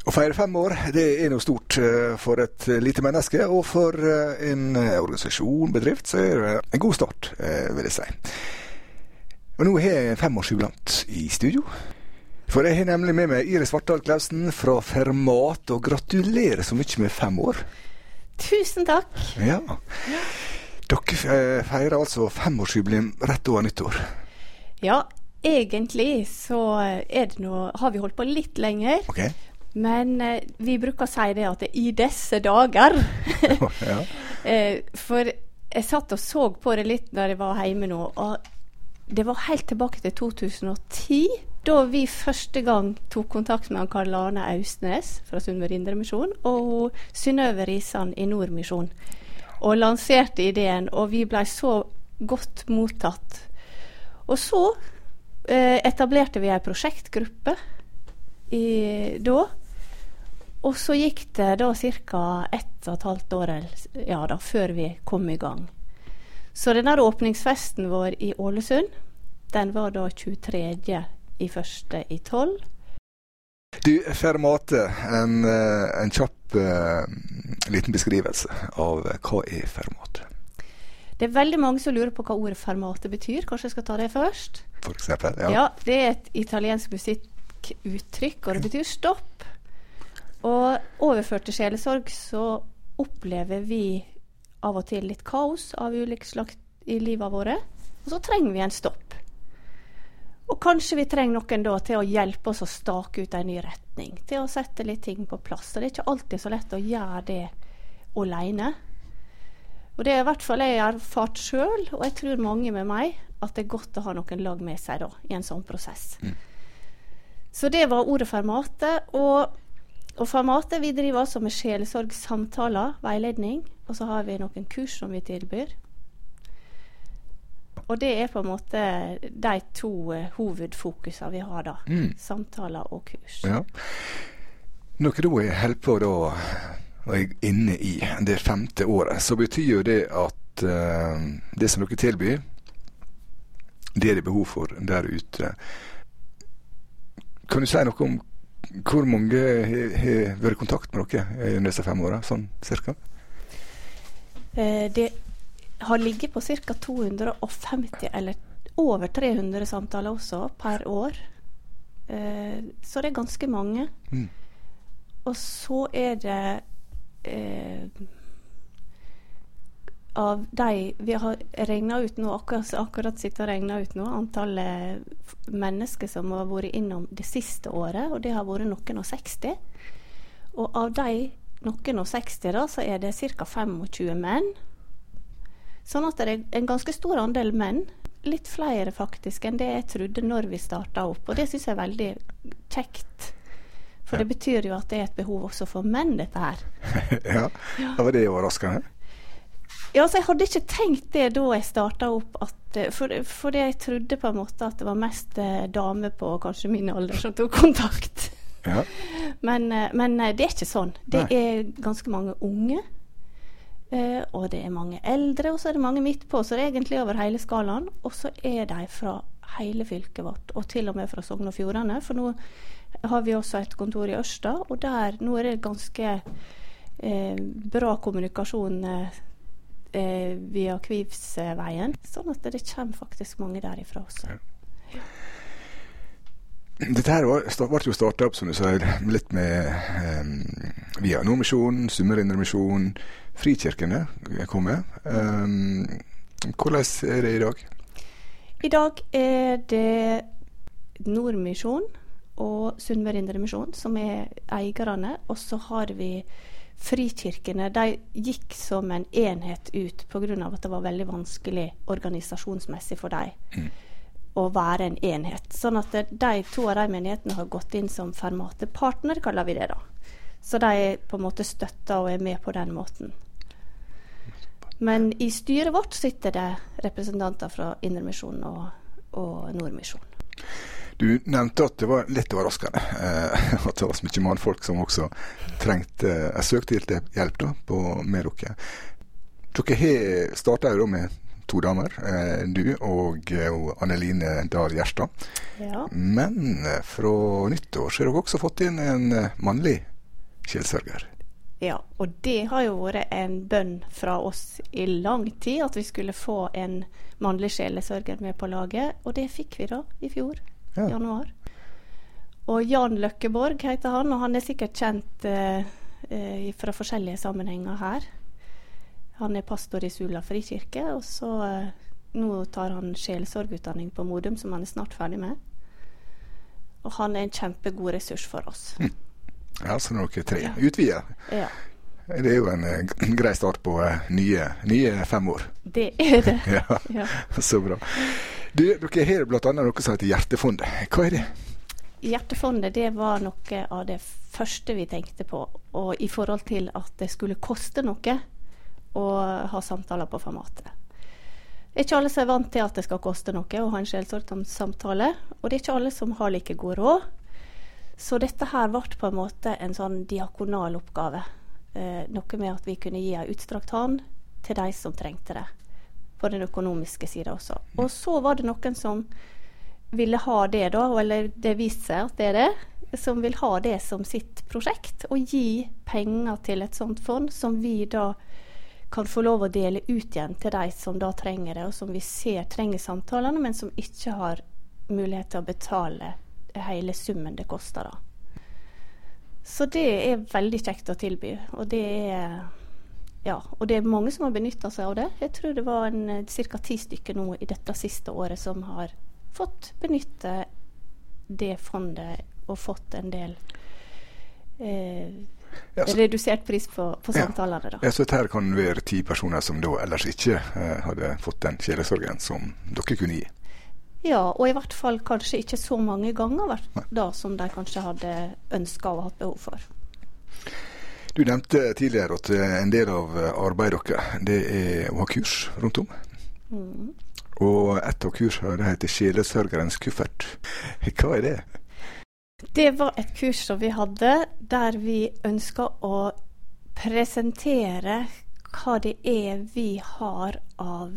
Å feire 5 år, det noe stort for et lite menneske, og for en organisasjon, bedrift, så det en god start, vil jeg si. Og nå har jeg 5-årsjubilant i studio. For jeg har nemlig med meg Iris Vartdal Klausen fra Fermat, og gratulerer så mye med 5 år. Tusen takk. Ja. Dere feirer altså 5-årsjubileum rett over nyttår. Ja, egentlig så det nå, har vi holdt på litt lenger. Ok. Men vi bruker å si det at det i disse dager. Ja. For jeg satt og så på det litt når jeg var hjemme nå, og det var helt tilbake til 2010, da vi første gang tok kontakt med Karl Arne Austnes fra Sunnmøre Indremisjon og Synnøve Risan i Nordmisjon, og lanserte ideen, og vi ble så godt mottatt. Og så etablerte vi en prosjektgruppe da, og så gikk det da cirka 1,5 år før vi kom i gang. Så den der åpningsfesten vår i Ålesund, den var da 23.1.12. Du, Fermate, en kjapp liten beskrivelse av hva Fermate? Det veldig mange som lurer på hva ordet Fermate betyr. Kanskje jeg skal ta det først? For eksempel, ja. Ja, det et italiensk musikkuttrykk, og det betyr stopp. Og overført til sjelesorg så opplever vi av og til litt kaos av ulike slag i livet våre, og så trenger vi en stopp. Og kanskje vi trenger noen da til å hjelpe oss å stake ut en ny retning, til å sette litt ting på plass. Og det ikke alltid så lett å gjøre det alene. Og det i hvert fall jeg har erfart selv, og jeg tror mange med meg, at det godt å ha noen lag med seg da, i en sånn prosess. Så det var ordet Fermate, og Fermate, vi driver altså med sjelesorgsamtaler, veiledning, og så har vi noen kurs som vi tilbyr. Og det på en måte de 2 hovedfokusene vi har da, samtaler og kurs. Ja. Når du holder på da, og er inne i det 5. året, så betyr jo det at det som dere tilbyr, det det behov for der ute. Kan du si noe om hvor mange har vært i kontakt med dere i disse 5 årene, sånn cirka? Det har ligget på cirka 250 eller over 300 samtaler også per år. Så det ganske mange. Og så det av de vi har regnet ut nå, akkurat sitter og regnet ut nå, antallet mennesker som har vært innom det siste året, og det har vært noen og 60. Og av de noen og 60 da, så det cirka 25 menn. Sånn at det en ganske stor andel menn, litt flere faktisk enn det jeg trodde når vi startet opp, og det synes jeg veldig kjekt. For det betyr jo at det et behov også for menn, dette her. Ja, det var det overraskende. Ja, så jeg hadde ikke tenkt det da jeg startet opp, for jeg trodde på en måte at det var mest damer på kanskje min alder som tok kontakt. Ja. Men det ikke sånn. Det ganske mange unge, og det mange eldre, og så det mange midt på, så det egentlig over hele skalaen, og så de fra hele fylket vårt, og til og med fra Sogn og Fjordane, for nå har vi også et kontor i Ørsta, og nå det ganske bra kommunikasjon via Kvivsveien, sånn at det kommer faktisk mange derifra også. Ja. Dette her ble jo startet opp, som du sier, litt med via Nordmisjon, Sunnmøre Indremisjon, Frikirkene kommer. Hvordan det i dag? I dag det Nordmisjon og Sunnmøre Indremisjon som eierne, og så har vi Frikirkene. De gikk som en enhet ut på grunn av at det var veldig vanskelig organisasjonsmessig for dem å være en enhet. Sånn at de 2 av de menighetene har gått inn som Fermate partner, kaller vi det da. Så de på en måte støtter og med på den måten. Men i styret vårt sitter det representanter fra Indremisjon og Nordmisjon. Du nevnte at det var litt overraskende at det var så mye mannfolk som også trengte søkte hjelp da, med dere. Dere har startet jo da med 2 damer, du og Anneline Dahl Gjerstad. Ja. Men fra nyttår så har dere også fått inn en mannlig sjelsørger. Ja, og det har jo vært en bønn fra oss i lang tid, at vi skulle få en mannlig sjelesørger med på laget, og det fikk vi da i fjor, januar. Og Jan Løkkeborg heter han, og han er sikkert kjent fra forskjellige sammenhenger her. Han er pastor i Sula frikirke, og så nå tar han sjelesorgutdanning på Modum, som han er snart ferdig med. Og han er en kjempegod ressurs for oss. Ja, så nå er dere 3 utvidet. Ja. Det er jo en grei start på nye 5 år. Det er det. Ja, så bra. Dere har blant annet noe som heter Hjertefondet. Hva er det? Hjertefondet, det var noe av det første vi tenkte på, og i forhold til at det skulle koste noe å ha samtaler på formatet. Det er ikke alle som er vant til at det skal koste noe å ha en sjelssorgsamtale, og det er ikke alle som har like god råd. Så dette her ble på en måte en sånn diakonal oppgave. Noe med at vi kunne gi en utstrakt hånd til de som trengte det, på den økonomiske siden også. Og så var det noen som ville ha det da, eller det viste seg at det er det, som vil ha det som sitt prosjekt, og gi penger til et sånt fond, som vi da kan få lov å dele ut igjen til de som da trenger det, og som vi ser trenger samtalene, men som ikke har mulighet til å betale hele summen det koster da. Så det er veldig kjekt å tilby, og det er mange som har benyttet seg av det. Jeg tror det var cirka 10 stykker nå i dette siste året som har fått benytte det fondet og fått en del redusert pris på samtalene da. Ja, så her kan det være 10 personer som da ellers ikke hadde fått den sjelesorgen som dere kunne gi. Ja, og i hvert fall kanskje ikke så mange ganger da som de kanskje hadde ønsket og hatt behov for. Du nevnte tidligere at en del av arbeidet dere, det er å ha kurs rundt om. Og et av kursene det heter Sjelesørgerens kuffert. Hva er det? Det var et kurs som vi hadde, der vi ønsket å presentere hva det er vi har av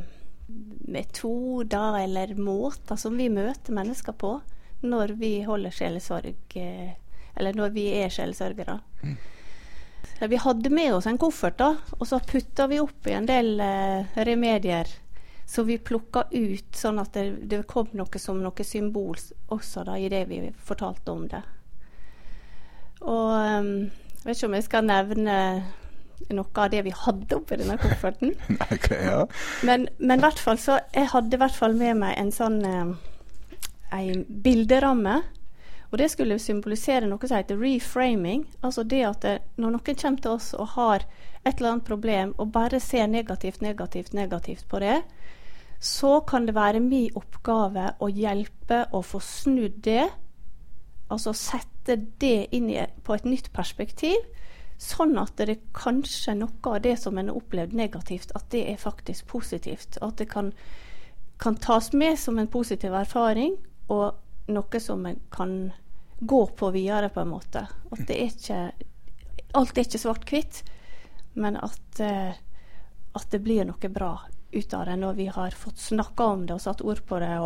metoder eller måter som vi møter mennesker på når vi holder sjelesorg, eller når vi er sjelesørgere. Vi hadde med oss en kuffert da, og så puttet vi opp i en del remedier, så vi plukket ut sånn at det kom noe som noe symbol også da, i det vi fortalte om det. Og jeg vet ikke om jeg skal nevne noe av det vi hadde oppi denne kofferten. Okay, ja. Men i hvert fall så, jeg hadde i hvert fall med meg en sånn en bilderamme, og det skulle symbolisere noe som heter reframing, altså det at når noen kommer til oss og har et eller annet problem, og bare ser negativt på det, så kan det være min oppgave å hjelpe å få snudd det, altså sette det inn på et nytt perspektiv, sånn at det kanskje noe av det som en har opplevd negativt, at det er faktisk positivt. At det kan tas med som en positiv erfaring, og noe som en kan gå på videre på en måte. At det er ikke, alt er ikke svart-hvitt, men at det blir noe bra ut av det når vi har fått snakket om det og satt ord på det,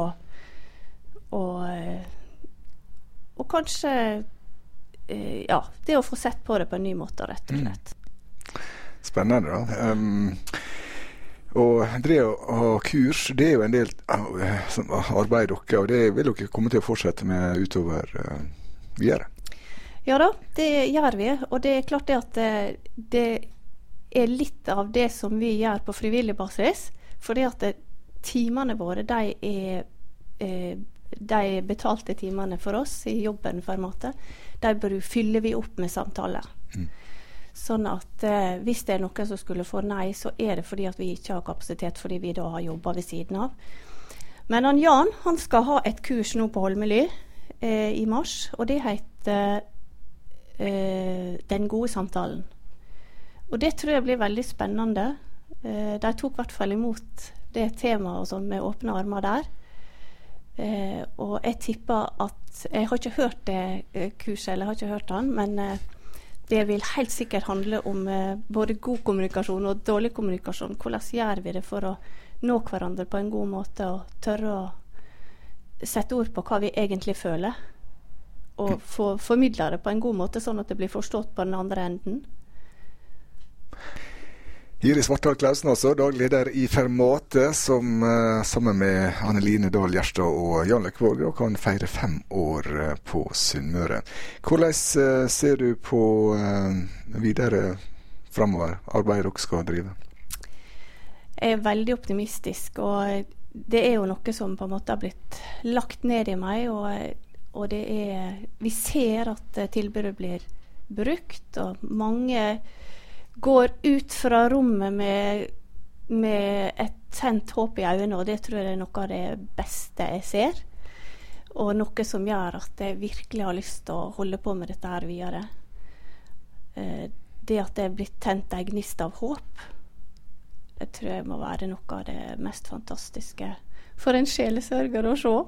og kanskje det å få sett på det på en ny måte, rett og slett. Spennende da. Og det å ha kurs, det er jo en del arbeid dere, og det vil dere komme til å fortsette med utover videre. Ja da, det gjør vi, og det er klart det at det er litt av det som vi gjør på frivillig basis, fordi at timene våre, de betalte timene for oss i jobben-formatet, de fyller vi opp med samtaler. Sånn at hvis det er noen som skulle få nei, så er det fordi at vi ikke har kapasitet, fordi vi da har jobbet ved siden av. Men Jan, han skal ha et kurs nå på Holmely i mars, og det heter Den gode samtalen. Og det tror jeg blir veldig spennende. De tok i hvert fall imot det temaet og sånn, med åpne armer der. Og jeg tipper at jeg har ikke hørt det kurset, eller har ikke hørt han, men det vil helt sikkert handle om både god kommunikasjon og dårlig kommunikasjon. Hvordan gjør vi det for å nå hverandre på en god måte og tørre å sette ord på hva vi egentlig føler, og få formidla det på en god måte, sånn at det blir forstått på den andre enden. Iris Vartdal Klausen også, daglig leder i Fermate, som sammen med Anneline Dahl Gjerstad og Jan Løkvåg kan feire 5 år på Sunnmøre. Hvordan ser du på videre fremover, arbeidet dere skal drive? Jeg er veldig optimistisk, og det er jo noe som på en måte har blitt lagt ned i meg, og det vi ser at tilbudet blir brukt, og mange går ut fra rommet med et tent håp i øynene, og det tror jeg er noe av det beste jeg ser, og noe som gjør at jeg virkelig har lyst til å holde på med dette her videre. Det at det er blitt tent en gnist av håp, det tror jeg må være noe av det mest fantastiske for en sjelesørger å se.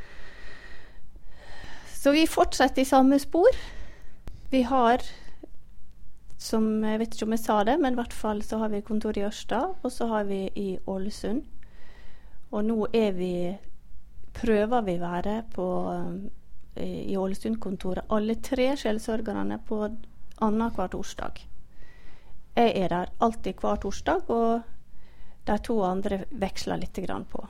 Så vi fortsetter i samme spor. Vi har, som jeg vet ikke om jeg sa det, men i hvert fall så har vi kontor i Ørsta, og så har vi i Ålesund. Og nå prøver vi være i Ålesund-kontoret, alle 3 sjelesørgerne på annenhver torsdag. Jeg er der alltid hver torsdag, og de 2 andre veksler litt grann på.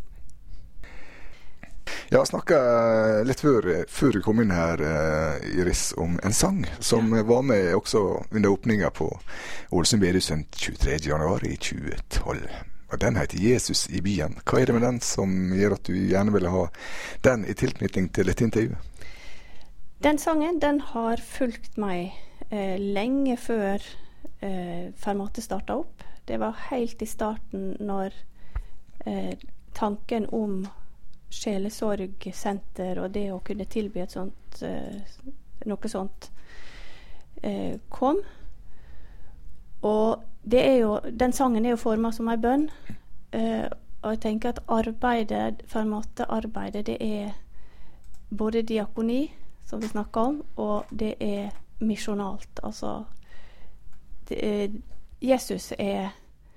Jeg har snakket litt før du kom inn her, Iris, om en sang som var med også under åpningen på Ålesund bedehus 23. januar i 2012. Og den heter Jesus i byen. Hva er det med den som gjør at du gjerne ville ha den i tilknytning til et intervju? Den sangen, den har fulgt meg lenge før Fermate startet opp. Det var helt i starten når tanken om sjelesorgsenter og det å kunne tilby noe sånt kom. Og den sangen er jo formet som en bønn, og jeg tenker at Fermate-arbeidet, det er både diakoni, som vi snakker om, og det er misjonalt. Altså, Jesus er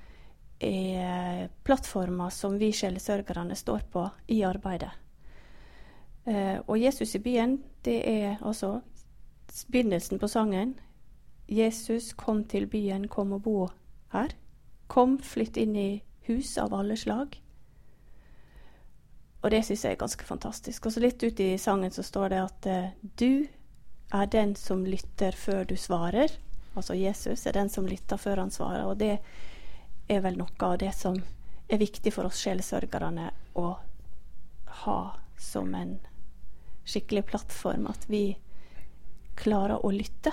plattformer som vi sjelesørgerne står på i arbeidet. Og Jesus i byen, det er altså begynnelsen på sangen. Jesus, kom til byen, kom og bo her. Kom, flytt inn i hus av alle slag. Og det synes jeg er ganske fantastisk. Og så litt ut i sangen så står det at du er den som lytter før du svarer. Altså Jesus er den som lytter før han svarer, og det er vel noe av det som er viktig for oss sjelesørgerne å ha som en skikkelig plattform, at vi klarer å lytte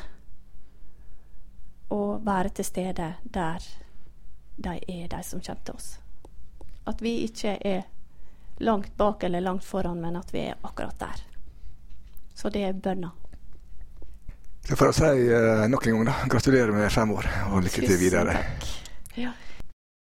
og være til stede der de som kommer til oss. At vi ikke er langt bak eller langt foran, men at vi er akkurat der. Så det er bønna. Så for å si nok en gang da, gratulerer med 5 år, og lykke til videre. Tusen takk. Ja.